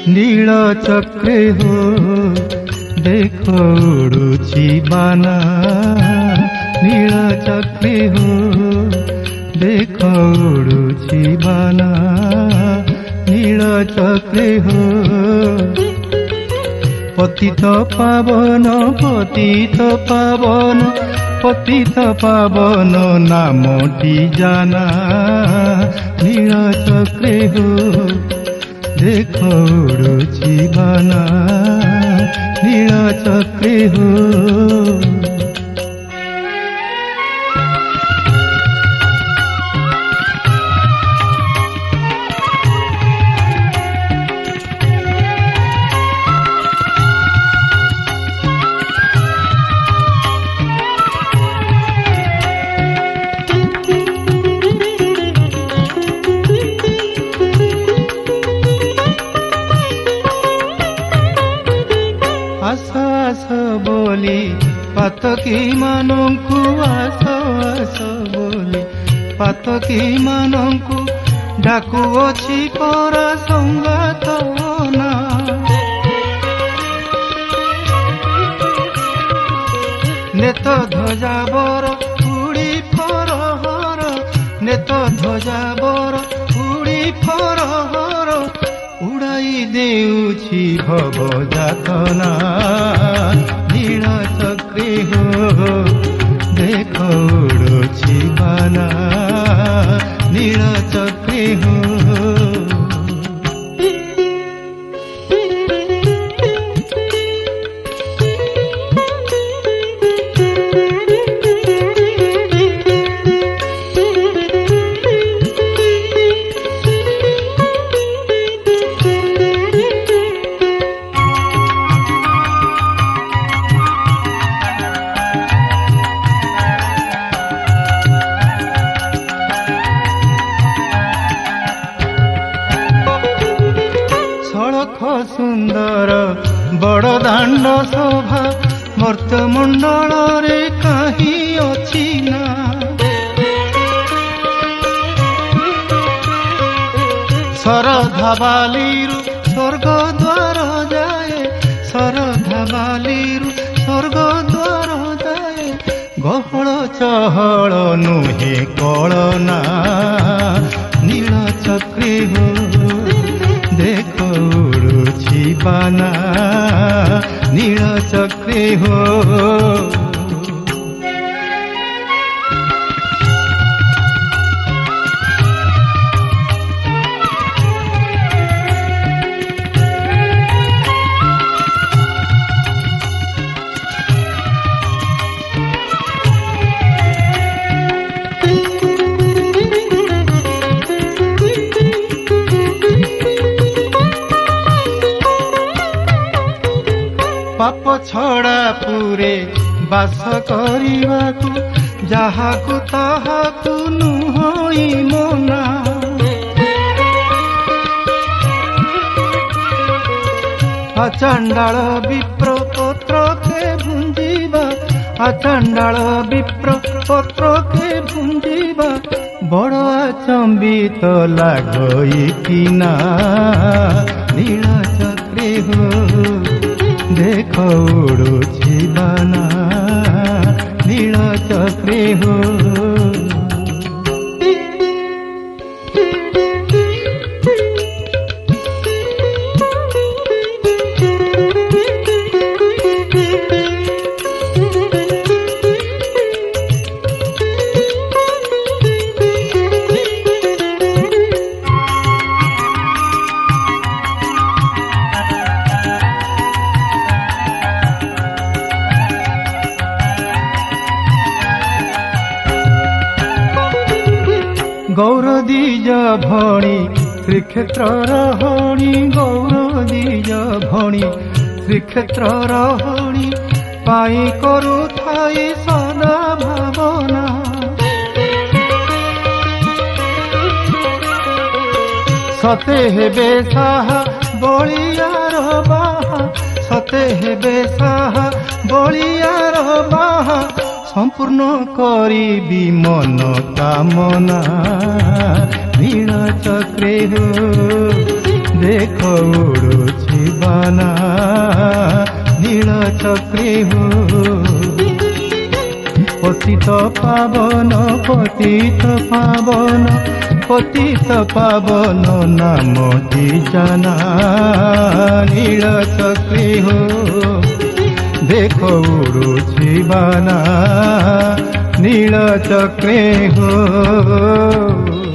नील चक्रे हो देखो उड़ुची बाना नील चक्रे हो देखो उड़ुची बाना नील चक्रे हो पतित पावन पतित पावन पतित पावन नामटी जाना नील चक्रे हो देखो उड़ुची बाना नील चक्रे हो आस आस बोली पातकी मानंकु आस आस बोली पातकी मानंकु डाकुअछि परा संगात ना नेत ध्वजा बर उड़ी फरहर नेत ध्वजा बर उड़ी फरहर उड़ाई देउछि भव जातना नील चक्रे हो देखो उड़ुछि बाना नील चक्रे हो सुंदर बड़ दांड शोभा मर्त्यमंडल रे कहीं अछि ना शरधा बालीरु स्वर्ग द्वार जाए शरधा बालीरु स्वर्ग द्वार जाए गहळ चहळ नुहे कळना नील चक्रे हो देखो उड़ुछि बाना नील चक्रे हो पाप छड़ा पूरे बास करिवाकु जाहाकु ताहाकु नुहई मना अचंडाल विप्र पत्र के भुंजीबा अचंडाल विप्र पत्र के भुंजीबा बड़ अचंबित लागई किना नील चक्रे हो देखो उड़ुछि बाना नील चक्रे हो गौरदीज भणी श्रीक्षेत्र रहणी गौरदीज भणी श्रीक्षेत्र रहणी पाई करू थाई सदा भावना सते हेबे साहा बलियार बाहा सते हेबे साहा बलियार बाहा संपूर्ण करी मन कामना नील चक्रे हो देखो उड़ुछि बाना नील चक्री हो पतित पावन पतित पावन पतित पावन नामटी जाना नील चक्री हो देखो उड़ुछि बाना नील चक्री हो।